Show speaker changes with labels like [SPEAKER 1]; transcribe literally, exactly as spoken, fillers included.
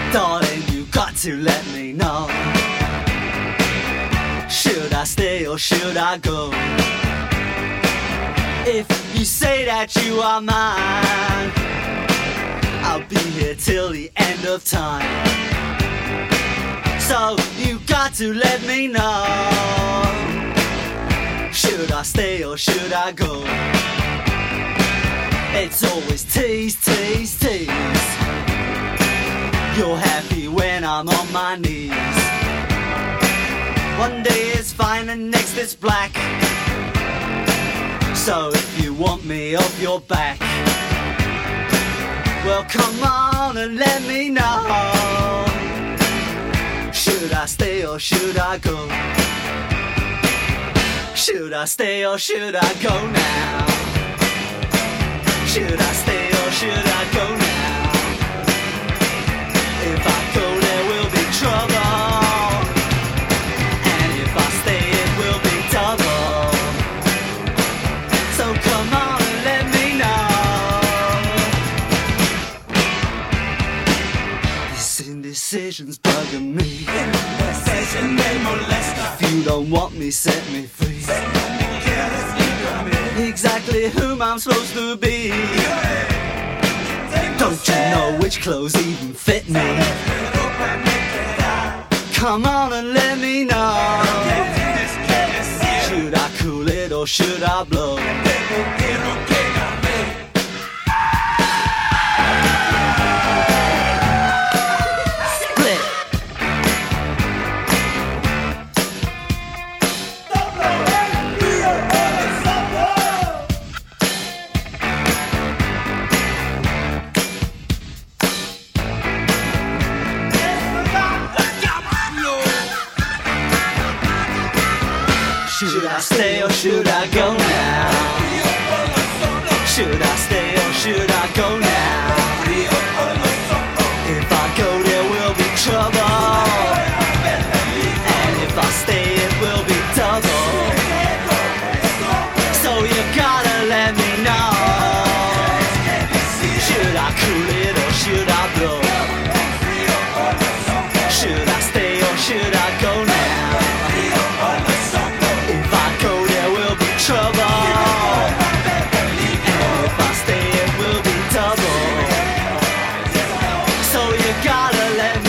[SPEAKER 1] Darling, you got to let me know. Should I stay or should I go? If you say that you are mine, I'll be here till the end of time. So you got to let me know. Should I stay or should I go? It's always tease, tease, tease. You're happy when I'm on my knees. One day it's fine and next it's black. So if you want me off your back, well come on and let me know. Should I stay or should I go? Should I stay or should I go now? Should I stay or should I go now? If I go there will be trouble, and if I stay it will be double. So come on and let me know. This indecision's bugging me.
[SPEAKER 2] Indecision me molesta.
[SPEAKER 1] If you don't want me, set me free. Exactly whom I'm supposed to be. Don't you know which clothes even fit me? Come on and let me know. Should I cool it or should I blow? Split. Should I stay or should I go now? Should I stay or should I go now? If I go there will be trouble, and if I stay it will be double. So you gotta let me know. Should I cool it or should I blow? Should I stay or should I go now? If I go there will be trouble, and if I stay it will be double. So you gotta let me